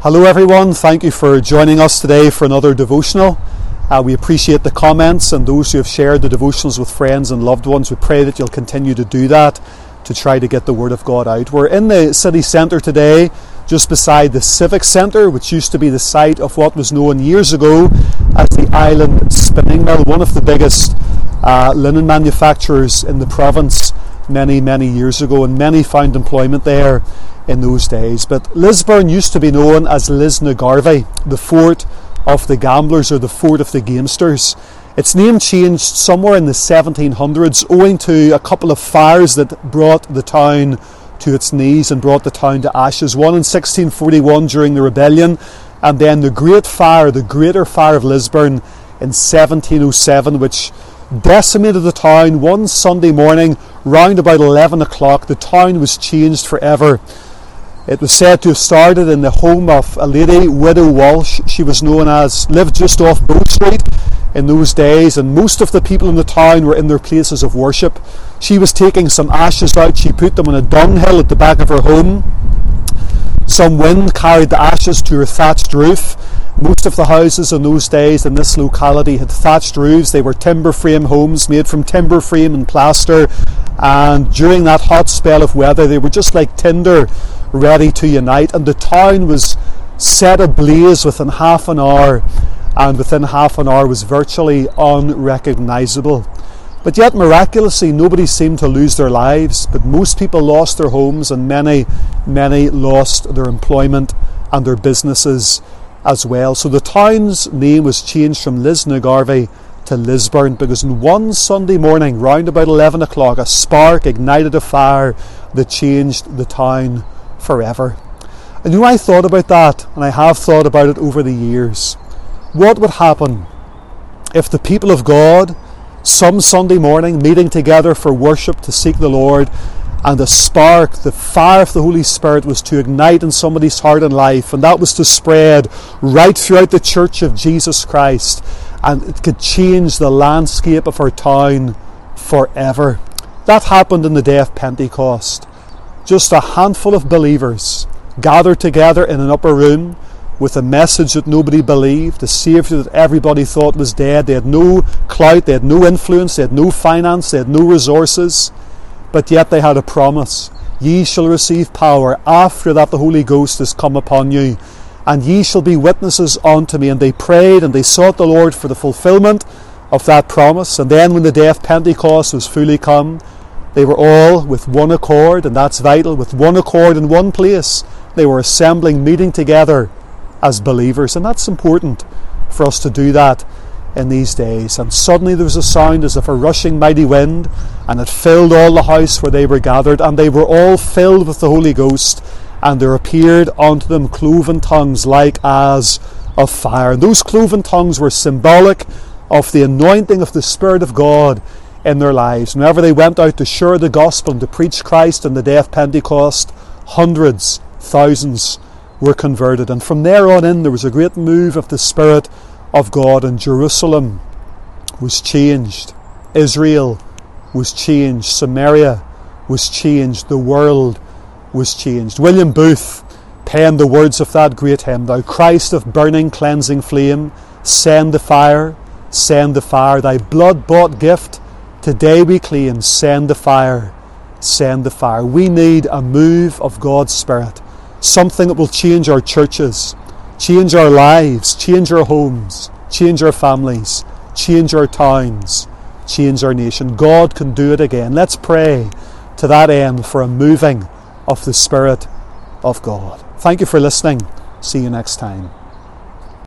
Hello everyone, thank you for joining us today for another devotional. We appreciate the comments and those who have shared the devotionals with friends and loved ones. We pray that you'll continue to do that to try to get the Word of God out. We're in the city centre today, just beside the Civic Centre, which used to be the site of what was known years ago as the Island Spinning Mill, one of the biggest linen manufacturers in the province many years ago, and many found employment there in those days. But Lisburn used to be known as Lisnagarvey, the fort of the gamblers or the fort of the gamesters. Its name changed somewhere in the 1700s owing to a couple of fires that brought the town to its knees and brought the town to ashes. One in 1641 during the rebellion, and then the Great Fire, the Greater Fire of Lisburn in 1707, which decimated the town. One Sunday morning, round about 11 o'clock, the town was changed forever. It was said to have started in the home of a lady, Widow Walsh. She was known as, lived just off Bow Street in those days, and most of the people in the town were in their places of worship. She was taking some ashes out. She put them on a dunghill at the back of her home. Some wind carried the ashes to her thatched roof. Most of the houses in those days in this locality had thatched roofs. They were timber frame homes made from timber frame and plaster, and during that hot spell of weather they were just like tinder, ready to unite. And the town was set ablaze within half an hour, and within half an hour was virtually unrecognisable. But yet miraculously nobody seemed to lose their lives, but most people lost their homes, and many lost their employment and their businesses as well. So the town's name was changed from Lisnagarvey to Lisburn, because in one Sunday morning, round about 11 o'clock, a spark ignited a fire that changed the town forever. And I thought about that, and I have thought about it over the years. What would happen if the people of God, some Sunday morning, meeting together for worship to seek the Lord, and the spark, the fire of the Holy Spirit was to ignite in somebody's heart and life, and that was to spread right throughout the Church of Jesus Christ, and it could change the landscape of our town forever. That happened in the day of Pentecost. Just a handful of believers gathered together in an upper room with a message that nobody believed, a Saviour that everybody thought was dead. They had no clout, they had no influence, they had no finance, they had no resources, but yet they had a promise. Ye shall receive power after that the Holy Ghost is come upon you, and ye shall be witnesses unto me. And they prayed and they sought the Lord for the fulfillment of that promise. And then when the day of Pentecost was fully come, they were all with one accord, and that's vital, with one accord in one place. They were assembling, meeting together as believers, and that's important for us to do that in these days. And suddenly there was a sound as of a rushing mighty wind, and it filled all the house where they were gathered, and they were all filled with the Holy Ghost, and there appeared unto them cloven tongues like as of fire. And those cloven tongues were symbolic of the anointing of the Spirit of God in their lives. Whenever they went out to share the gospel and to preach Christ on the day of Pentecost, hundreds, thousands were converted. And from there on in, there was a great move of the Spirit of God, and Jerusalem was changed. Israel was changed. Samaria was changed. The world was changed. William Booth penned the words of that great hymn, Thou Christ of burning cleansing flame, send the fire, thy blood-bought gift today we claim, send the fire, send the fire. We need a move of God's Spirit, something that will change our churches, change our lives, change our homes, change our families, change our towns, change our nation. God can do it again. Let's pray to that end for a moving of the Spirit of God. Thank you for listening. See you next time.